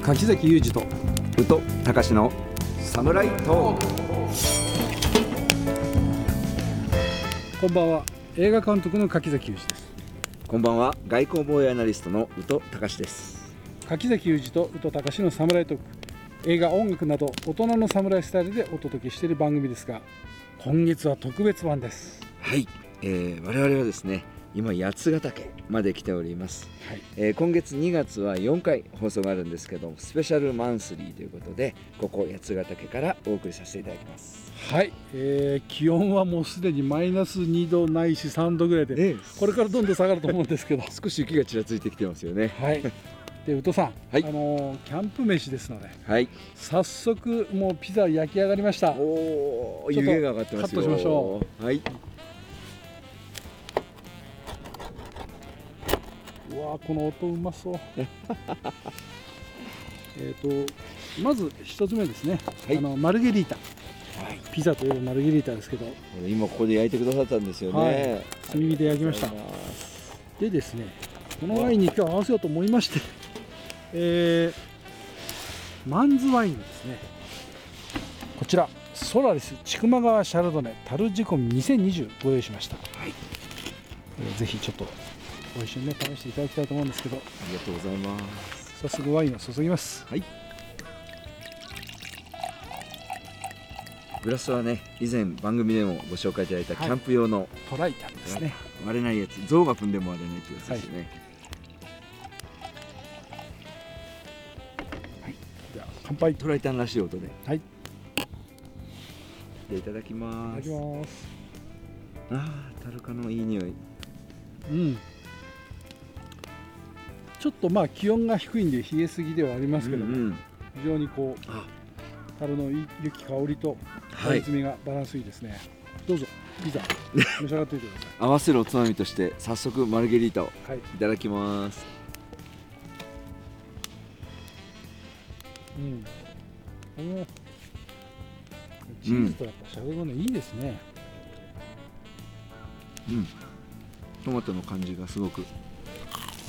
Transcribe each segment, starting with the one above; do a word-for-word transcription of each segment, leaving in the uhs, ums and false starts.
柿崎裕二と宇都隆のサムライトーク。 こんばんは。映画監督の柿崎裕二です。 こんばんは。外交防衛アナリストの宇都隆です。 柿崎裕二と宇都隆のサムライトーク、映画、音楽など大人のサムライスタイルでお届けしている番組ですが、今月は特別版です。 はい、えー、我々はですね、今八ヶ岳まで来ております、はい。えー、今月にがつはよんかい放送があるんですけど、スペシャルマンスリーということで、ここ八ヶ岳からお送りさせていただきます。 はい、えー、気温はもうすでにマイナスにどないしさんどぐらいで、ええ、これからどんどん下がると思うんですけど少し雪がちらついてきてますよね。 はい。で、宇都さん、 はい、 あのー、キャンプ飯ですので、 はい、 早速もうピザ焼き上がりました。 おお、湯気が上がってますよ。 カットしましょう。 はい。 うわー、この音うまそうえっとまず一つ目ですね、はい、あのマルゲリータ、はい、ピザといえばマルゲリータですけど、 今ここで焼いてくださったんですよね。はい、 炭火で焼きました。でですね、このワインに今日合わせようと思いまして、えー、マンズワインですね。こちらソラリス千曲川シャルドネ樽仕込みにせんにじゅうご用意しました。はい、えー、ぜひちょっとご一緒にね、試していただきたいと思うんですけど。ありがとうございます。 早速ワインを注ぎます。 はい。グラスはね、以前番組でもご紹介いただいたキャンプ用の、はい、 トライタンですね。 割れないやつ、象が踏んでも割れないってやつですね。 はい、では乾杯。 トライタンらしい音で。 はい。 で、いただきます。 いただきます。 ああ、タルカのいい匂い。 うん。ちょっとまあ気温が低いんで冷えすぎではありますけども、うんうん、非常にこう樽の良き香りと香り詰めがバランスいいですね。はい、どうぞピザ召し上がっていてください。 合わせるおつまみとして早速マルゲリータをいただきます。 はい、うん。このチーズとやっぱシャドウがね、いいですね。 うん。トマトの感じがすごく。うん。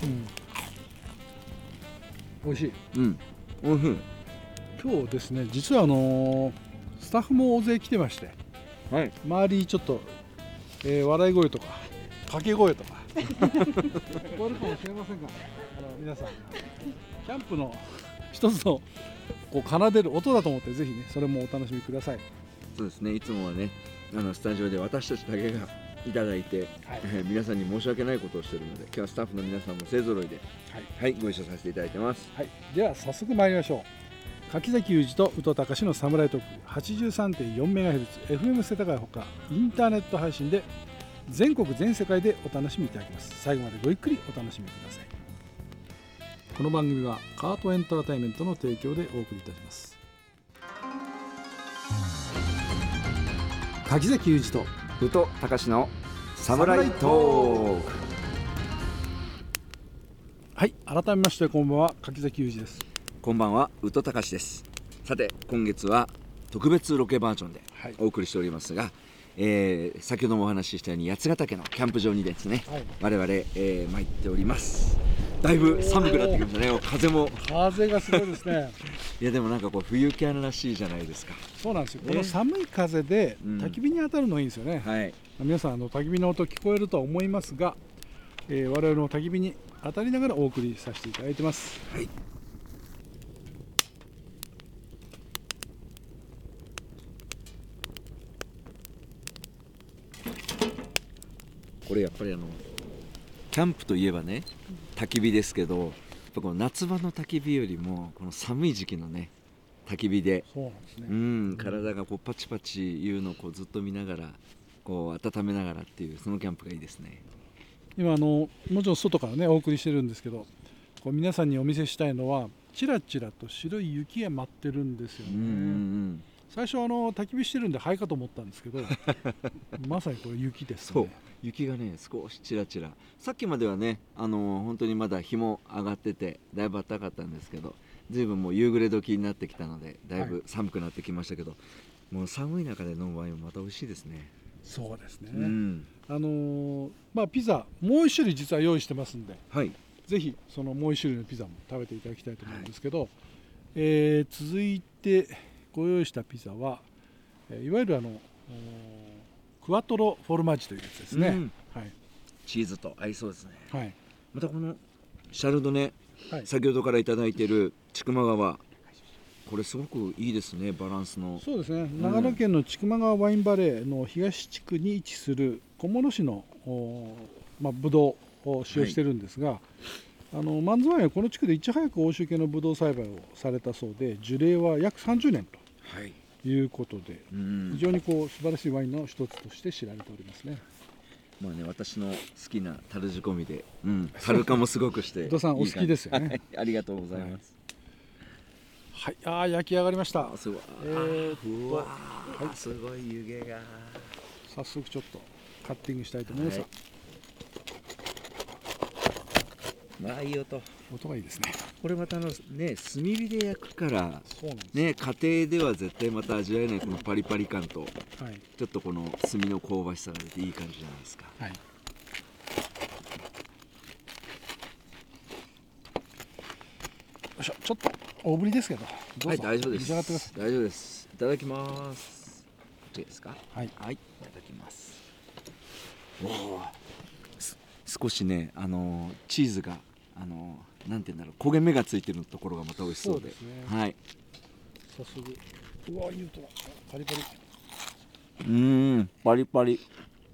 美味しい。 うん。おいしい。 今日ですね、実はあのー、スタッフも大勢来てまして、はい、周りちょっと、えー、笑い声とか掛け声とか聞こえるかもしれませんが、あの皆さんキャンプの一つのこう奏でる音だと思って、ぜひねそれもお楽しみください。 そうですね、いつもはね、あのスタジオで私たちだけがいただいて、はい、えー、皆さんに申し訳ないことをしているので、今日はスタッフの皆さんも勢ぞろいで、はい、はい、ご一緒させていただいてます。 はい、では早速参りましょう。柿崎裕二と宇都隆のサムライトーク はちじゅうさんてんよんメガヘルツ エフエム 世田谷ほかインターネット配信で全国全世界でお楽しみいただけます。最後までごゆっくりお楽しみください。この番組はカートエンターテインメントの提供でお送りいたします。柿崎裕二と宇都隆のサムライトーク。 はい、改めましてこんばんは、柿崎裕二です。 こんばんは、宇都隆です。さて、今月は特別ロケバージョンでお送りしておりますが、はい、えー、先ほどもお話ししたように八ヶ岳のキャンプ場にですね、はい、我々、えー、参っております。だいぶ寒くなってきましたね。風も風がすごいですねいやでもなんかこう冬キャンらしいじゃないですか。 そうなんですよ、ね、この寒い風で焚き火に当たるのいいんですよね。うん、はい、皆さんあの焚き火の音聞こえるとは思いますが、えー、我々の焚き火に当たりながらお送りさせていただいてます。はい、 これやっぱりあのキャンプといえばね、焚き火ですけど、やっぱこの夏場の焚き火よりもこの寒い時期のね焚き火で、 そうなんですね、 うん、体がこうパチパチいうのをこうずっと見ながらこう温めながらっていう、そのキャンプがいいですね。 今あのもちろん外からねお送りしてるんですけど、こう皆さんにお見せしたいのはちらちらと白い雪が舞ってるんですよね。うんうんうん、最初あの焚き火してるんで灰かと思ったんですけどまさにこれ雪ですね。 そう、雪がね少しちらちら、さっきまではね、あのー、本当にまだ日も上がっててだいぶ暖かったんですけど、ずいぶんもう夕暮れ時になってきたのでだいぶ寒くなってきましたけど、はい、もう寒い中で飲むワインもまた美味しいですね。 そうですね、うん、 あのー、まあピザもう一種類実は用意してますんで、はい、ぜひそのもう一種類のピザも食べていただきたいと思うんですけど、はい、 えー、続いてご用意したピザは、いわゆるあのクワトロフォルマッジというやつですね、うん、はい、 チーズと合いそうですね、 はい、 またこのシャルドネ、はい、先ほどからいただいている千曲川、これすごくいいですね、バランスの。 そうですね、長野県の千曲川ワインバレーの東地区に位置する小諸市のまあ、ブドウを使用してるんですが、はい、あのマンズワインはこの地区でいち早く欧州系のブドウ栽培をされたそうで、樹齢は約さんじゅうねんということで、はい、非常にこう素晴らしいワインの一つとして知られておりますね。 まあね、私の好きな樽仕込みで、うん、樽化もすごくして伊藤さんお好きですよね。 ありがとうございます。 はい、ああ焼き上がりました。 すごい、えー、うわ、はい、すごい湯気が。 早速ちょっとカッティングしたいと思います。はい、 まあいい音。 音がいいですね。 これまたあのね、炭火で焼くからね、家庭では絶対また味わえないこのパリパリ感と、はい、ちょっとこの炭の香ばしさが出ていい感じじゃないですか。はい、よいしょ、ちょっと大ぶりですけど、どうぞ。 はい、大丈夫です。 召し上がってください。 大丈夫です。いただきます。こっちですか。 はい、 はい、いただきます。おお、少しね、あのチーズがあのなんていうんだろう、焦げ目がついてるところがまた美味しそうで。そうですね。はい。 早速、うわ、いい音だ。パリパリ。 うーん、パリパリ。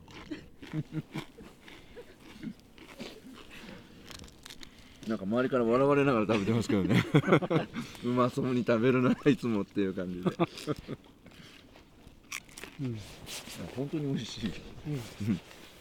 なんか周りから笑われながら食べてますけどね。うまそうに食べるな、いつもっていう感じで。うん、本当に美味しい。うん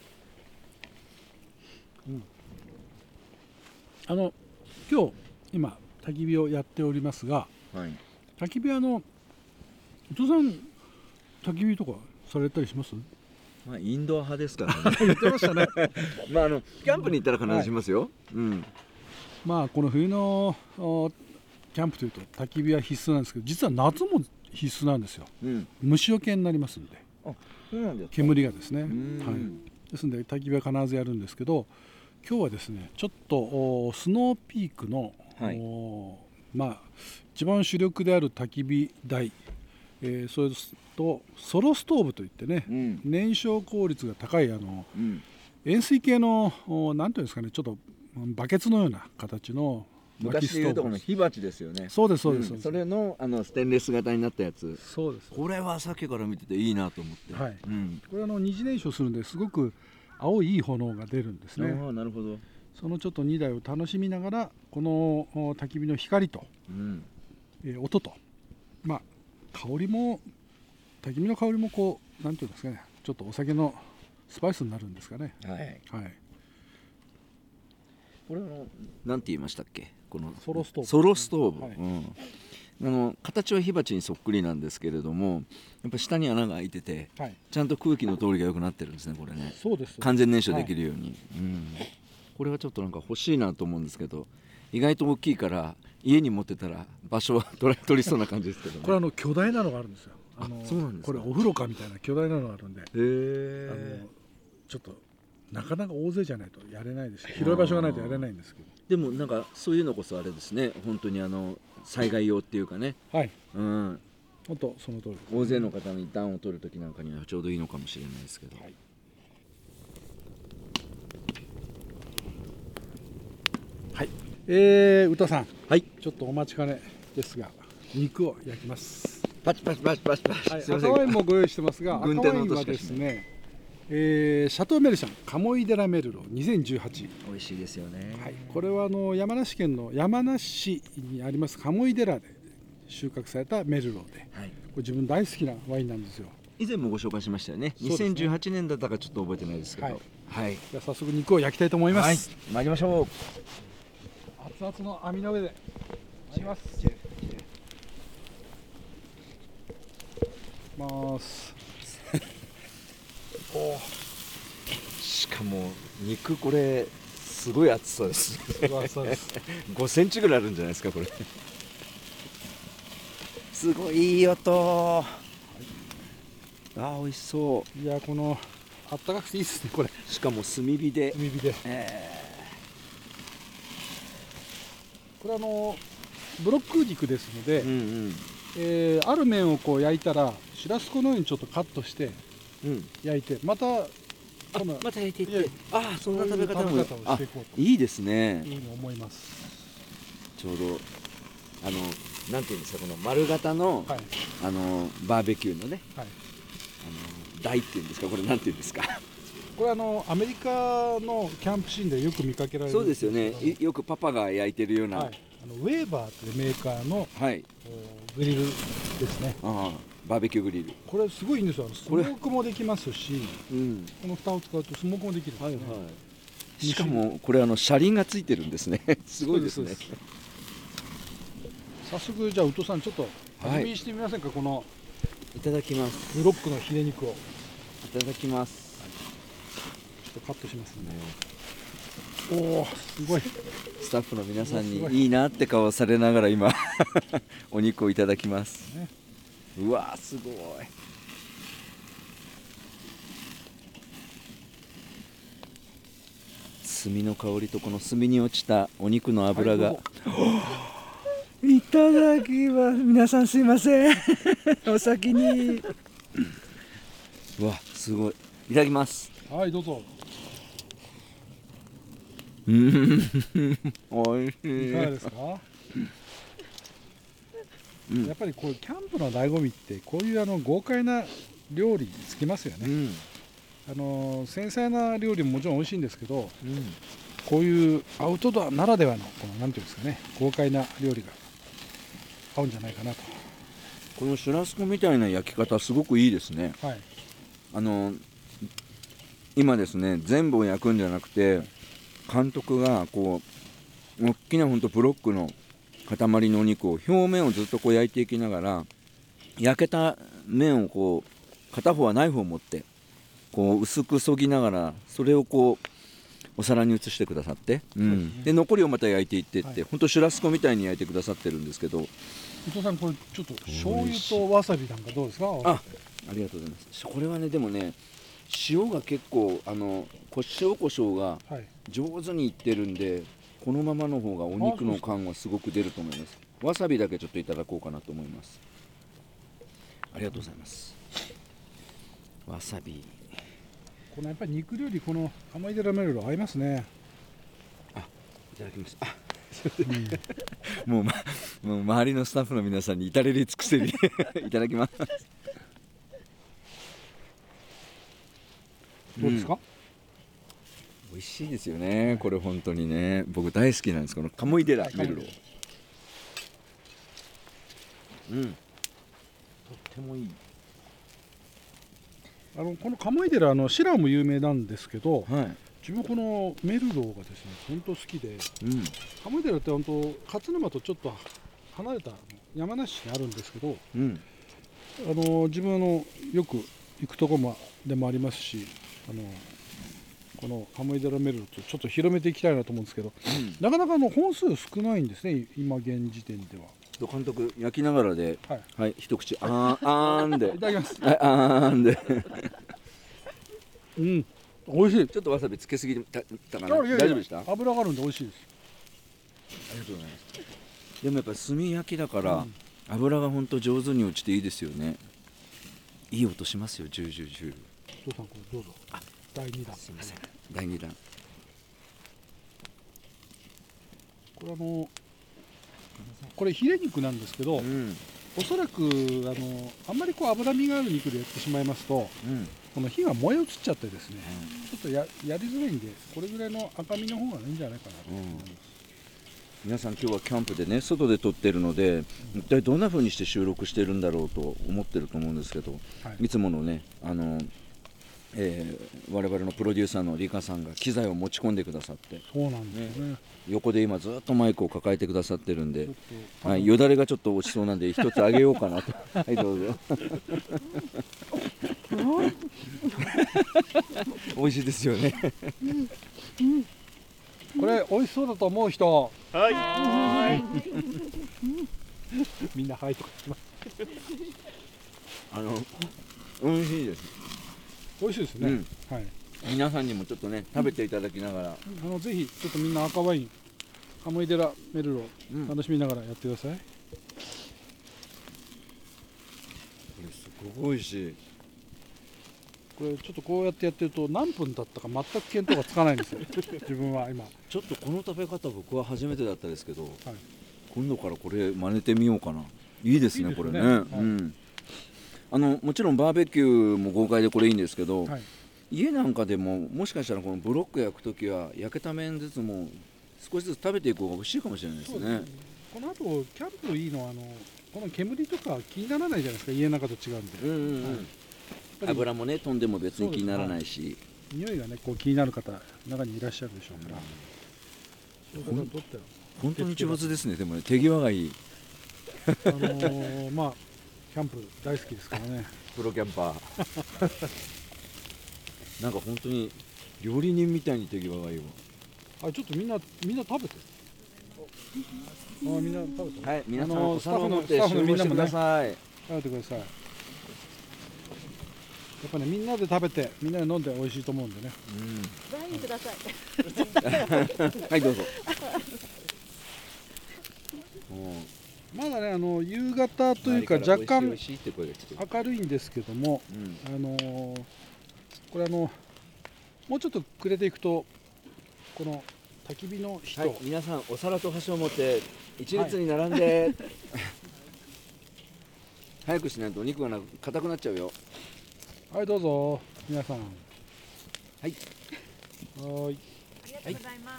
うん、あの今日今焚き火をやっておりますが、はい、焚き火はあの伊藤さん焚き火とかされたりします？ まあインドア派ですからね。 言ってましたね。 まああのキャンプに行ったら必ずしますよ。はい、うん。 まあこの冬のキャンプというと焚き火は必須なんですけど、実は夏も必須なんですよ。うん、虫除けになりますんで。 あ、そうなんですか。 煙がですね。はい。ですので焚き火は必ずやるんですけど、今日はですねちょっとスノーピークの、はい、まあ一番主力である焚き火台、えー、それとソロストーブといってね、うん、燃焼効率が高いあの、うん、円錐形のなんていうんですかね、ちょっとバケツのような形の昔でいうとこの火鉢ですよね。 そうですそうです、うん、 それのあのステンレス型になったやつ。 そうです。 これはさっきから見てていいなと思って、はい、 うん、これはあの二次燃焼するんですごく青いいい炎が出るんですね。 ああ、なるほど。 そのちょっとにだいを楽しみながらこの焚き火の光と、うん、えー、音と、まあ香りも焚き火の香りもこうなんていうんですかね、ちょっとお酒のスパイスになるんですかね。はい、はい、 これのなんて言いましたっけ、このソロストーブ。 ソロストーブ、はい、うん、あの形は火鉢にそっくりなんですけれども、やっぱ下に穴が開いてて、はい、ちゃんと空気の通りが良くなってるんですね、これね。 そうです。 完全燃焼できるように、はい、うん、これはちょっとなんか欲しいなと思うんですけど、意外と大きいから家に持ってたら場所は取りそうな感じですけどね。 これあの巨大なのがあるんですよ。 あのそうなんですか。 これお風呂かみたいな巨大なのがあるんで、へあのちょっとなかなか大勢じゃないとやれないですし、広い場所がないとやれないんですけど、 でもなんかそういうのこそあれですね、本当にあの災害用っていうかね、はい、うん、 本当その通りです、 ね、大勢の方に暖を取るときなんかにはちょうどいいのかもしれないですけど、はい、 はい、えー、宇田さん、 はい、 ちょっとお待ちかねですが肉を焼きます。 パチパチパチパチパチ、はい、 赤ワインもご用意してますが、赤ワインはですね、えー、シャトーメルシャン鴨居寺メルローにせんじゅうはち、 美味しいですよね。 はい、これはあの山梨県の山梨市にあります鴨居寺で収穫されたメルローで、はい、これ自分大好きなワインなんですよ。 以前もご紹介しましたよね。にせんじゅうはちねんだったかちょっと覚えてないですけど、はい、 はい、じゃあ早速肉を焼きたいと思います。 はい、参りましょう。 熱々の網の上でいきます。ますおしかも肉これすごい厚さです。ごセンチぐらいあるんじゃないですかこれ。すごいいい音、はい、あー美味しそう。 いやこのあったかくていいですねこれ。 しかも炭火で。 炭火で、えー、これあのブロック肉ですので、 うんうん、 えー、ある面をこう焼いたらシュラスコのようにちょっとカットして焼いて、またあまた焼いていって、ああそんな食べ方もしていこうといいですね。 いいと思います。 ちょうどあのなんていうんですか、この丸型の、はい、あのバーベキューのね、はい、あの台っていうんですか、これなんていうんですか。 これあのアメリカのキャンプシーンでよく見かけられる。 そうですよね。よくパパが焼いてるような、はい、 あのウェーバーというメーカーの、はい、グリルですね。 ああ、バーベキューグリル。 これすごいいいんですよ。スモークもできますし、うん、この蓋を使うとスモークもできるんですね。はいはい、 しかもこれあの車輪がついてるんですね。すごいですね。 早速じゃあ宇都さんちょっと味見してみませんか、はい、このいただきます。 ブロックのヒレ肉をいただきます。 はい、ちょっとカットしますね。おお、すごい。 スタッフの皆さんにいいなって顔されながら今お肉をいただきます、ね、うわーすごい。炭の香りとこの炭に落ちたお肉の脂が、はい、いただきます。皆さんすいませんお先にうわすごい。いただきます。 はい、どうぞ。 うん、おいしい。 いかがですか？うん、やっぱりこうキャンプの醍醐味ってこういうあの豪快な料理につきますよね。うん、あの繊細な料理ももちろん美味しいんですけど、うん、こういうアウトドアならではのこのなんていうんですかね、豪快な料理が合うんじゃないかなと。 このシュラスコみたいな焼き方すごくいいですね。はい、あの今ですね、全部を焼くんじゃなくて監督がこう大きな本当ブロックの塊のお肉を表面をずっとこう焼いていきながら、焼けた面をこう片方はナイフを持ってこう薄くそぎながらそれをこうお皿に移してくださって、うん、で残りをまた焼いていってって、はい、本当シュラスコみたいに焼いてくださってるんですけど、 伊藤さんこれちょっと醤油とわさびなんかどうですか？ あ、ありがとうございます。これはねでもね塩が結構あの塩コショウが上手にいってるんで、はい、このままの方がお肉の感はすごく出ると思います。わさびだけちょっといただこうかなと思います。ありがとうございます。わさびこのやっぱり肉料理このアマイデラメルロ合いますね。 あ、いただきます。あうん、もう、ま、もう周りのスタッフの皆さんに至れり尽くせりいただきます。 どうですか？うん、 美味しいですよね。これ本当にね、僕大好きなんです。このカモイデラメルロ。うん、とってもいい。 あのこのカモイデラあのシラも有名なんですけど、はい、自分このメルローがですね本当好きで、うん、カモイデラって本当勝沼とちょっと離れた山梨市にあるんですけど、うん、あの自分あのよく行くところでもありますし、あのこのカモイデラメルロとちょっと広めていきたいなと思うんですけど、うん、なかなかあの本数少ないんですね今現時点では。 監督焼きながらで、はい、はい、一口あーあーんでいただきます。 はい、あーんでうん、美味しい。 ちょっとわさびつけすぎたたかな。大丈夫でした？ 油があるんで美味しいです。 ありがとうございます。でもやっぱり炭焼きだから、うん、油が本当上手に落ちていいですよね。いい音しますよ。ジュージュージュー。 お父さんこれどうぞ。あ、だいにだん。 すみません。だいにだん。 これあのこれヒレ肉なんですけど、うん、おそらくあのあんまりこう脂身がある肉でやってしまいますと、うん、この火が燃え移っちゃってですね、うん、ちょっと や, やりづらいんでこれぐらいの赤身の方がいいんじゃないかなと思います。うん、 皆さん今日はキャンプでね外で撮ってるので、うん、一体どんな風にして収録してるんだろうと思ってると思うんですけど、はい、いつものねあのえー、我々のプロデューサーのリカさんが機材を持ち込んでくださって、 そうなんですね、 横で今ずっとマイクを抱えてくださってるんで、はい、よだれがちょっと落ちそうなんで一つあげようかなとはいどうぞ美味しいですよねうん、これ美味しそうだと思う人、はい、はいみんなはいとか言ってますあの美味しいです。 美味しいですね、うん、はい、 皆さんにもちょっとね食べていただきながら、 あのぜひちょっとみんな赤ワインアモイデラメルロ、 うん、 楽しみながらやってください。これすごく美味しい。 これちょっとこうやってやってると何分経ったか全く見当がつかないんですよ自分は今ちょっとこの食べ方僕は初めてだったですけど、はい、今度からこれ真似てみようかな。いいですね、いいですねこれね、はい、うん、あのもちろんバーベキューも豪快でこれいいんですけど、はい、家なんかでももしかしたらこのブロック焼くときは焼けた面ずつも少しずつ食べていく方が美味しいかもしれないですね。そうですね。 この後キャンプいいのはあのこの煙とか気にならないじゃないですか、家の中と違うんで、うんうんうん、はい、 油もね飛んでも別に気にならないし、 はい、匂いがねこう気になる方中にいらっしゃるでしょうから、 うん、ほん本当に一発ですね。でもね手際がいいあのー、まあキャンプ大好きですからねプロキャンパーなんか本当に料理人みたいに手際がいいわ。 あ、ちょっとみんなみんな食べて。あ、みんな食べて。 はい、皆さんお皿を持って集合してください。 食べてください。やっぱね、みんなで食べてみんなで飲んで美味しいと思うんでね。 うん、ワインくださいはい、どうぞまだね、あの夕方というか若干明るいんですけども、うん、あのー、これあのもうちょっと暮れていくとこの焚き火の火と、はい、 皆さんお皿と箸を持って一列に並んで、はい、早くしないとお肉がな硬くなっちゃうよ。 はい、どうぞ皆さん。はいはい、 ありがとうございます。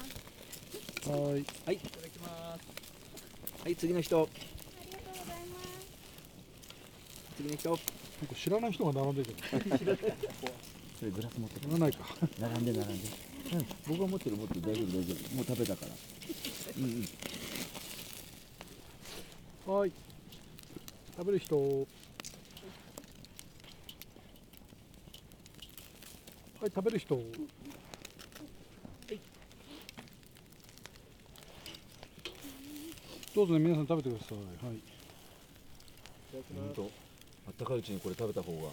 はい、はい、 いただきます。はい、次の人。ありがとうございます。 次の人。 なんか知らない人が並んでるけど。 それグラス持ってくれないか。 並んで並んで。うん、僕は持ってる持ってる大丈夫大丈夫。もう食べたから。うんうん。はい。食べる人。はい、食べる人。はい。どうぞね、皆さん食べてください。はい。 本当、あったかいうちにこれ食べた方が。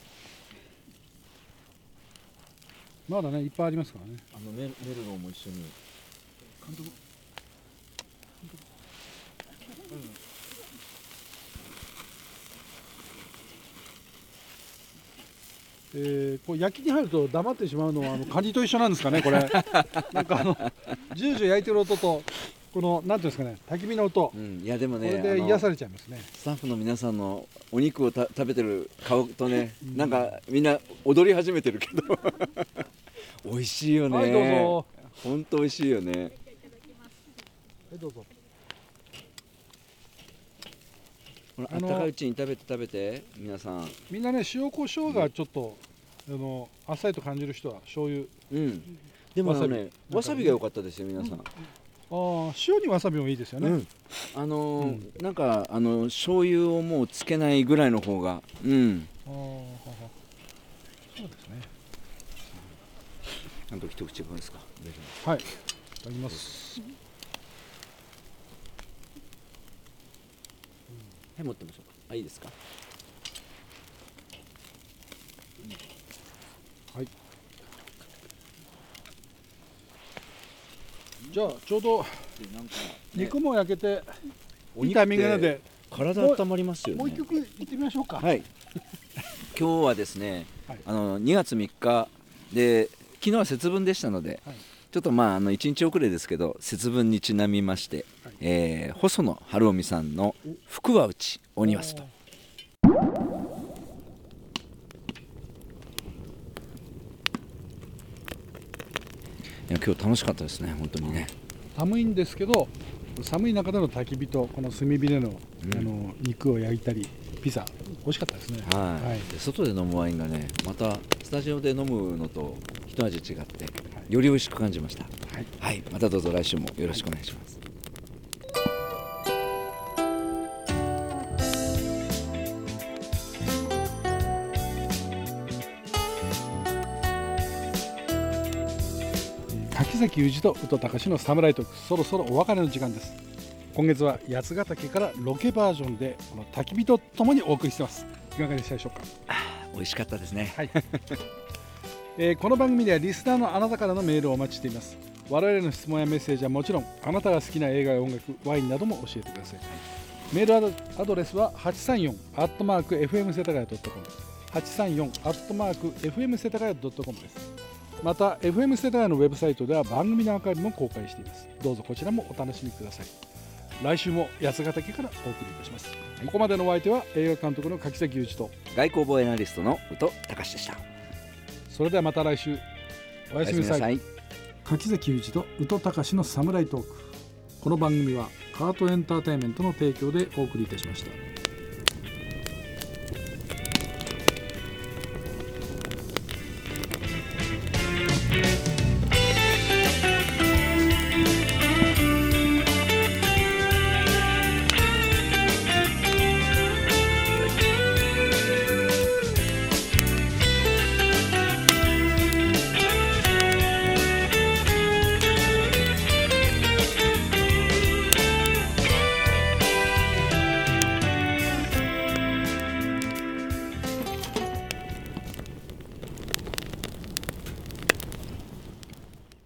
まだね、いっぱいありますからね。 あのメルメルローも一緒に。監督。監督。うん。 えー、こう焼きに入ると黙ってしまうのはあのカニと一緒なんですかね、これ。なんかあのジュージュー焼いてる音とこのなんていうんですかね、焚き火の音、 うん、いやでもね、 これで癒されちゃいますね。 スタッフの皆さんのお肉をた食べてる顔とね、うん、なんかみんな踊り始めてるけど美味しいよね。 はい、どうぞ。 本当美味しいよね。はい、 どうぞ。 このあったかいうちに食べて食べて皆さん。みんなね、塩コショウがちょっと、うん、あのあっさりと感じる人は醤油。 うん。でもね、わさびが良かったですよ皆さん。うん、 ああ、塩にわさびもいいですよね。うん、 あのーうん、なんかあの醤油をもうつけないぐらいの方が、うん。ああ、 そうですね。 なんと一口分ですか。 はい。いただきます。 はい、持ってみましょうか。あ、いいですか。 はい。じゃあちょうど肉も焼けていいタイミングなので体温まりますよね。 もう一曲いってみましょうか。 はい。今日はですね、はい、あのにがつみっかで昨日は節分でしたので、はい、ちょっとまああのいちにち遅れですけど節分にちなみまして、はい、えー、細野晴臣さんの「福は内鬼は外」。いや今日楽しかったですね本当にね。 寒いんですけど寒い中での焚き火とこの炭火での、うん、あの肉を焼いたりピザ美味しかったですね。 はい、はい、で外で飲むワインがねまたスタジオで飲むのと一味違って、はい、より美味しく感じました。はい、はい、またどうぞ来週もよろしくお願いします。 柿崎裕二と宇都隆のサムライトーク、そろそろお別れの時間です。今月は八ヶ岳からロケバージョンでこの焚き火とともにお送りしています。いかがでしたでしょうか。 美味しかったですね。 はい、えー、この番組ではリスナーのあなたからのメールをお待ちしています。 我々の質問やメッセージはもちろん、あなたが好きな映画や音楽、ワインなども教えてください。メールアドアドレスははちさんよんアットマークエフエム世田谷ドットコム、はちさんよんアットマークエフエム世田谷ドットコムです。また エフエム 世田谷のウェブサイトでは番組のアーカイブも公開しています。どうぞこちらもお楽しみください。来週も八ヶ岳からお送りいたします。はい、ここまでのお相手は映画監督の柿崎祐一と外交防衛アナリストの宇都隆でした。 それではまた来週、おやすみなさい。 おやすみなさい。 柿崎祐一と宇都隆のサムライトーク。この番組はカートエンターテインメントの提供でお送りいたしました。